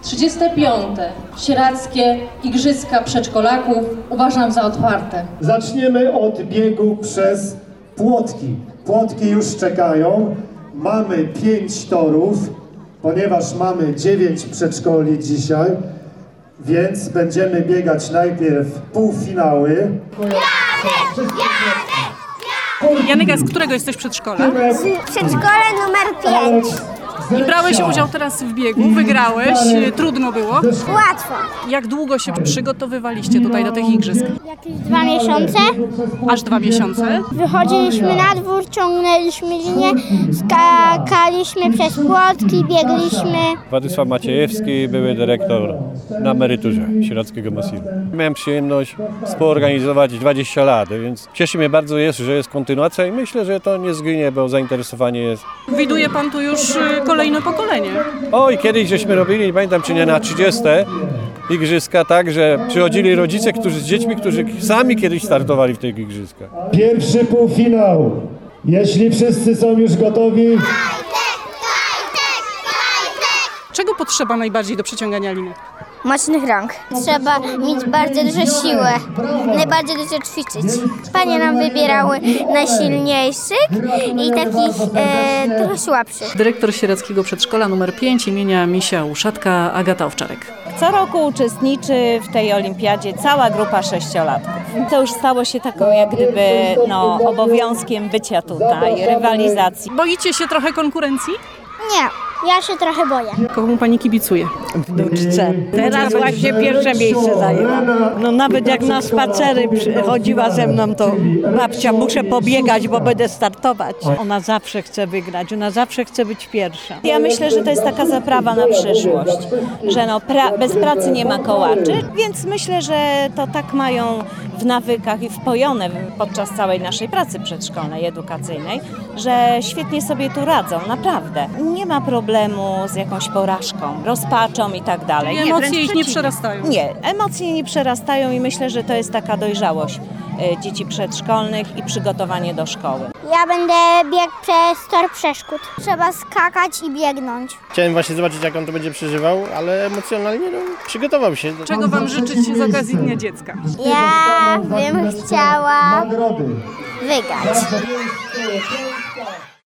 35. Sieradzkie Igrzyska Przedszkolaków uważam za otwarte. Zaczniemy od biegu przez płotki. Płotki już czekają. Mamy 5 torów, ponieważ mamy 9 przedszkoli dzisiaj, więc będziemy biegać najpierw półfinały. Janek, a z którego jesteś przedszkola? Przedszkole numer 5. I brałeś udział teraz w biegu, wygrałeś, trudno było. Łatwo. Jak długo się przygotowywaliście tutaj do tych igrzysk? Jakieś 2 miesiące. Aż 2 miesiące? Wychodziliśmy na dwór, ciągnęliśmy linię, skakaliśmy przez płotki, biegliśmy. Władysław Maciejewski, były dyrektor na emeryturze Sieradzkiego Masiru. Miałem przyjemność współorganizować 20 lat, więc cieszy mnie bardzo, że jest kontynuacja i myślę, że to nie zginie, bo zainteresowanie jest. Widuje pan tu już kolejne pokolenie. Oj, kiedyś żeśmy robili, nie pamiętam czy nie, na 30 igrzyska, tak, że przychodzili rodzice z dziećmi, którzy sami kiedyś startowali w tych igrzyskach. Pierwszy półfinał. Jeśli wszyscy są już gotowi, Czego potrzeba najbardziej do przeciągania liny? Mocnych rąk. Trzeba mieć bardzo dużo siły, najbardziej dużo ćwiczyć. Panie nam wybierały najsilniejszych i takich trochę słabszych. Dyrektor Sieradzkiego Przedszkola nr 5 imienia Misia Uszatka, Agata Owczarek. Co roku uczestniczy w tej olimpiadzie cała grupa 6-latków. To już stało się taką jak gdyby obowiązkiem bycia tutaj, rywalizacji. Boicie się trochę konkurencji? Nie, ja się trochę boję. Komu pani kibicuje? Wnuczce. Teraz właśnie pierwsze miejsce zajęła. No nawet jak na spacery chodziła ze mną, to babcia, muszę pobiegać, bo będę startować. Ona zawsze chce wygrać, ona zawsze chce być pierwsza. Ja myślę, że to jest taka zaprawa na przyszłość, że bez pracy nie ma kołaczy, więc myślę, że to tak mają w nawykach i wpojone podczas całej naszej pracy przedszkolnej, edukacyjnej, że świetnie sobie tu radzą, naprawdę. Nie ma problemu z jakąś porażką, rozpaczą i tak dalej. Emocje ich nie przerastają. Nie, emocje nie przerastają i myślę, że to jest taka dojrzałość dzieci przedszkolnych i przygotowanie do szkoły. Ja będę biegł przez tor przeszkód. Trzeba skakać i biegnąć. Chciałem właśnie zobaczyć, jak on to będzie przeżywał, ale emocjonalnie przygotował się. Czego wam życzyć z okazji Dnia Dziecka? Ja bym chciała nagrody. wygrać.